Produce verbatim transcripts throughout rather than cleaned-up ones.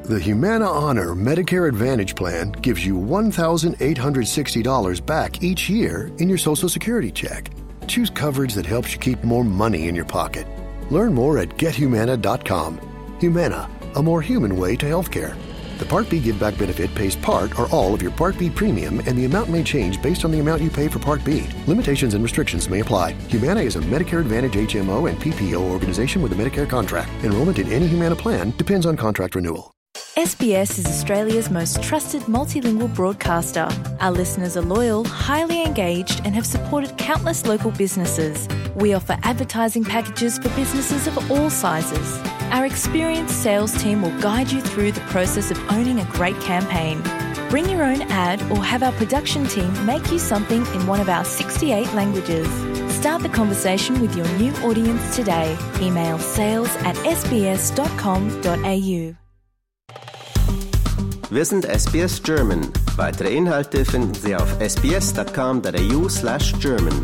The Humana Honor Medicare Advantage Plan gives you one thousand eight hundred sixty dollars back each year in your Social Security check. Choose coverage that helps you keep more money in your pocket. Learn more at get humana dot com. Humana, a more human way to healthcare. The Part B Give Back benefit pays part or all of your Part B premium, and the amount may change based on the amount you pay for Part B. Limitations and restrictions may apply. Humana is a Medicare Advantage H M O and P P O organization with a Medicare contract. Enrollment in any Humana plan depends on contract renewal. S B S is Australia's most trusted multilingual broadcaster. Our listeners are loyal, highly engaged, and have supported countless local businesses. We offer advertising packages for businesses of all sizes. Our experienced sales team will guide you through the process of owning a great campaign. Bring your own ad or have our production team make you something in one of our sixty-eight languages. Start the conversation with your new audience today. Email sales at s b s dot com dot a u. Wir sind S B S German. Weitere Inhalte finden Sie auf s b s dot com dot a u slash German.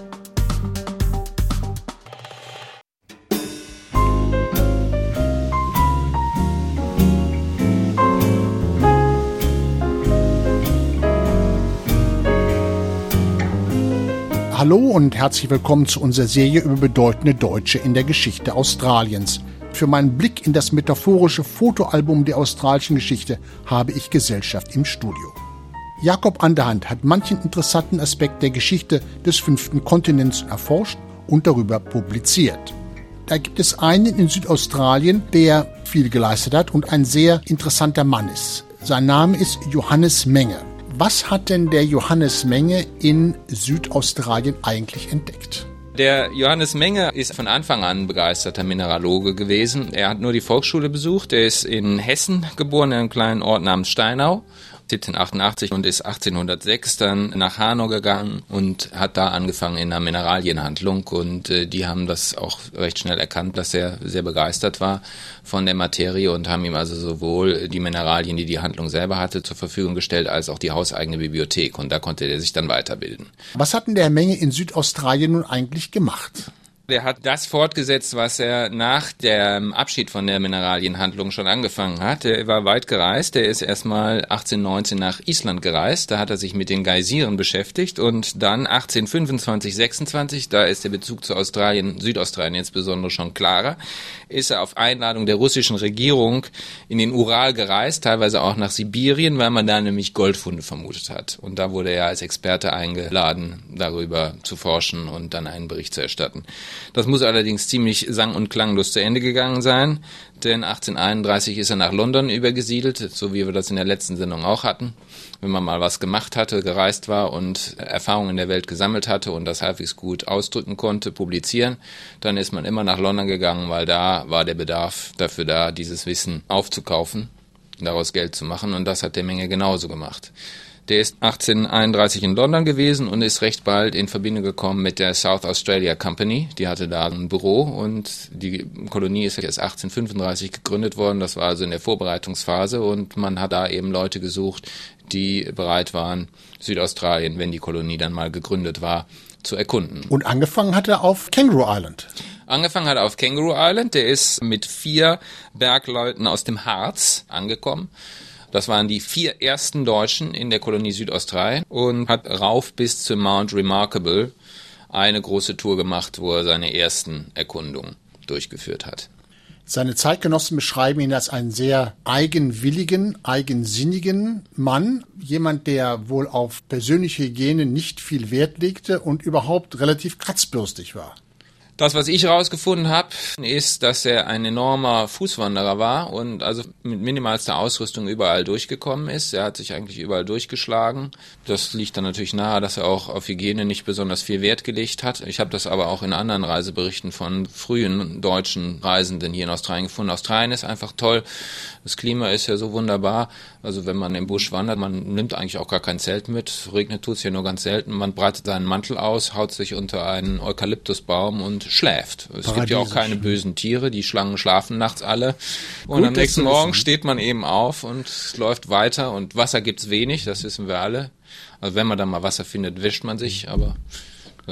Hallo und herzlich willkommen zu unserer Serie über bedeutende Deutsche in der Geschichte Australiens. Für meinen Blick in das metaphorische Fotoalbum der australischen Geschichte habe ich Gesellschaft im Studio. Jakob Anderhand hat manchen interessanten Aspekt der Geschichte des fünften Kontinents erforscht und darüber publiziert. Da gibt es einen in Südaustralien, der viel geleistet hat und ein sehr interessanter Mann ist. Sein Name ist Johannes Menge. Was hat denn der Johannes Menge in Südaustralien eigentlich entdeckt? Der Johannes Menge ist von Anfang an begeisterter Mineraloge gewesen. Er hat nur die Volksschule besucht. Er ist in Hessen geboren, in einem kleinen Ort namens Steinau, siebzehnhundertachtundachtzig, und ist achtzehnhundertsechs dann nach Hanau gegangen und hat da angefangen in einer Mineralienhandlung. Und äh, die haben das auch recht schnell erkannt, dass er sehr begeistert war von der Materie und haben ihm also sowohl die Mineralien, die die Handlung selber hatte, zur Verfügung gestellt, als auch die hauseigene Bibliothek. Und da konnte er sich dann weiterbilden. Was hat denn der Menge in Südaustralien nun eigentlich gemacht? Der hat das fortgesetzt, was er nach dem Abschied von der Mineralienhandlung schon angefangen hat. Er war weit gereist. Er ist erstmal achtzehnhundertneunzehn nach Island gereist. Da hat er sich mit den Geysiren beschäftigt. Und dann achtzehnhundertfünfundzwanzig, sechsundzwanzig, da ist der Bezug zu Australien, Südaustralien insbesondere schon klarer, ist er auf Einladung der russischen Regierung in den Ural gereist, teilweise auch nach Sibirien, weil man da nämlich Goldfunde vermutet hat. Und da wurde er als Experte eingeladen, darüber zu forschen und dann einen Bericht zu erstatten. Das muss allerdings ziemlich sang- und klanglos zu Ende gegangen sein, denn achtzehnhunderteinunddreißig ist er nach London übergesiedelt, so wie wir das in der letzten Sendung auch hatten. Wenn man mal was gemacht hatte, gereist war und Erfahrungen in der Welt gesammelt hatte und das halbwegs gut ausdrücken konnte, publizieren, dann ist man immer nach London gegangen, weil da war der Bedarf dafür da, dieses Wissen aufzukaufen, daraus Geld zu machen, und das hat der Menge genauso gemacht. Der ist achtzehnhunderteinunddreißig in London gewesen und ist recht bald in Verbindung gekommen mit der South Australia Company. Die hatte da ein Büro und die Kolonie ist erst achtzehnhundertfünfunddreißig gegründet worden. Das war also in der Vorbereitungsphase und man hat da eben Leute gesucht, die bereit waren, Südaustralien, wenn die Kolonie dann mal gegründet war, zu erkunden. Und angefangen hat er auf Kangaroo Island. Angefangen hat er auf Kangaroo Island. Der ist mit vier Bergleuten aus dem Harz angekommen. Das waren die vier ersten Deutschen in der Kolonie Südaustralien und hat rauf bis zu Mount Remarkable eine große Tour gemacht, wo er seine ersten Erkundungen durchgeführt hat. Seine Zeitgenossen beschreiben ihn als einen sehr eigenwilligen, eigensinnigen Mann. Jemand, der wohl auf persönliche Hygiene nicht viel Wert legte und überhaupt relativ kratzbürstig war. Das, was ich herausgefunden habe, ist, dass er ein enormer Fußwanderer war und also mit minimalster Ausrüstung überall durchgekommen ist. Er hat sich eigentlich überall durchgeschlagen. Das liegt dann natürlich nahe, dass er auch auf Hygiene nicht besonders viel Wert gelegt hat. Ich habe das aber auch in anderen Reiseberichten von frühen deutschen Reisenden hier in Australien gefunden. Australien ist einfach toll. Das Klima ist ja so wunderbar. Also wenn man im Busch wandert, man nimmt eigentlich auch gar kein Zelt mit. Regnet tut's hier nur ganz selten. Man breitet seinen Mantel aus, haut sich unter einen Eukalyptusbaum und schläft. Es gibt ja auch keine bösen Tiere. Die Schlangen schlafen nachts alle. Und Gut, am nächsten Morgen steht man eben auf und läuft weiter. Und Wasser gibt's wenig, das wissen wir alle. Also wenn man dann mal Wasser findet, wäscht man sich. Aber das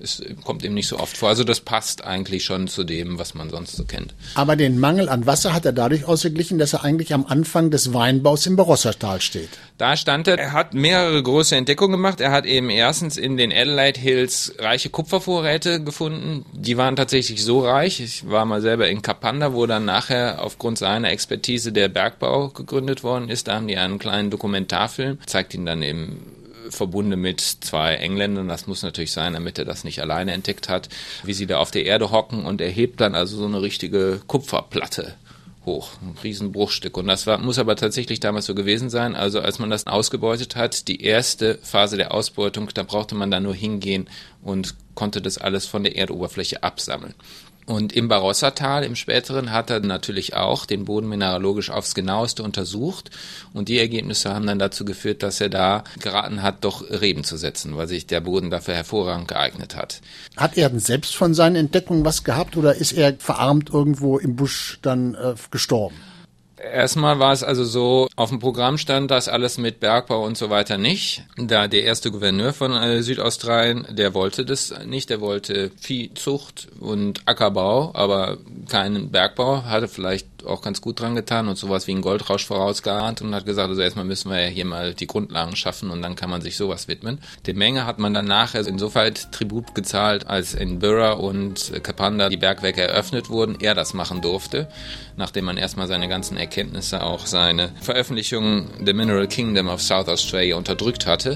Es kommt eben nicht so oft vor. Also das passt eigentlich schon zu dem, was man sonst so kennt. Aber den Mangel an Wasser hat er dadurch ausgeglichen, dass er eigentlich am Anfang des Weinbaus im Barossa-Tal steht. Da stand er, er hat mehrere große Entdeckungen gemacht. Er hat eben erstens in den Adelaide Hills reiche Kupfervorräte gefunden. Die waren tatsächlich so reich. Ich war mal selber in Kapanda, wo dann nachher aufgrund seiner Expertise der Bergbau gegründet worden ist. Da haben die einen kleinen Dokumentarfilm, zeigt ihn dann eben verbunden mit zwei Engländern, das muss natürlich sein, damit er das nicht alleine entdeckt hat, wie sie da auf der Erde hocken und er hebt dann also so eine richtige Kupferplatte hoch, ein Riesenbruchstück. Und das war, muss aber tatsächlich damals so gewesen sein, also als man das ausgebeutet hat, die erste Phase der Ausbeutung, da brauchte man da nur hingehen und konnte das alles von der Erdoberfläche absammeln. Und im Barossa-Tal, im späteren, hat er natürlich auch den Boden mineralogisch aufs Genaueste untersucht. Und die Ergebnisse haben dann dazu geführt, dass er da geraten hat, doch Reben zu setzen, weil sich der Boden dafür hervorragend geeignet hat. Hat er denn selbst von seinen Entdeckungen was gehabt oder ist er verarmt irgendwo im Busch dann äh, gestorben? Erstmal war es also so, auf dem Programm stand das alles mit Bergbau und so weiter nicht. Da der erste Gouverneur von äh, Südaustralien, der wollte das nicht, der wollte Viehzucht und Ackerbau, aber keinen Bergbau, hatte vielleicht auch ganz gut dran getan und sowas wie einen Goldrausch vorausgeahnt und hat gesagt, also erstmal müssen wir ja hier mal die Grundlagen schaffen und dann kann man sich sowas widmen. Der Menge hat man dann nachher insofern Tribut gezahlt, als in Burra und Kapanda die Bergwerke eröffnet wurden, er das machen durfte, nachdem man erstmal seine ganzen Erkenntnisse, auch seine Veröffentlichung The Mineral Kingdom of South Australia unterdrückt hatte.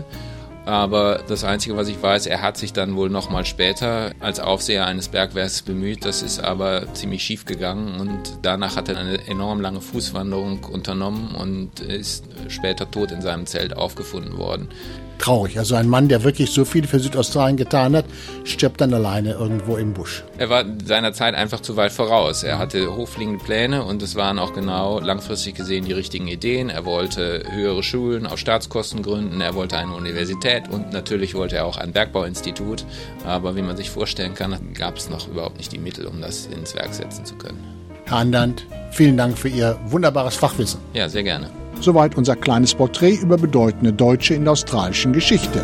Aber das Einzige, was ich weiß, er hat sich dann wohl noch mal später als Aufseher eines Bergwerks bemüht. Das ist aber ziemlich schief gegangen und danach hat er eine enorm lange Fußwanderung unternommen und ist später tot in seinem Zelt aufgefunden worden. Traurig, also ein Mann, der wirklich so viel für Südaustralien getan hat, stirbt dann alleine irgendwo im Busch. Er war seiner Zeit einfach zu weit voraus. Er hatte hochfliegende Pläne und es waren auch genau langfristig gesehen die richtigen Ideen. Er wollte höhere Schulen auf Staatskosten gründen, er wollte eine Universität und natürlich wollte er auch ein Bergbauinstitut. Aber wie man sich vorstellen kann, gab es noch überhaupt nicht die Mittel, um das ins Werk setzen zu können. Herr Andant, vielen Dank für Ihr wunderbares Fachwissen. Ja, sehr gerne. Soweit unser kleines Porträt über bedeutende Deutsche in der australischen Geschichte.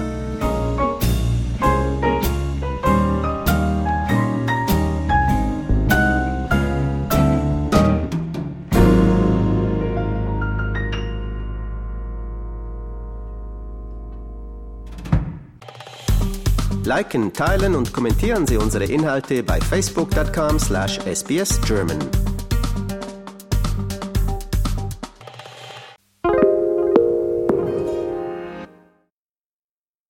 Liken, teilen und kommentieren Sie unsere Inhalte bei facebook dot com slash S B S German.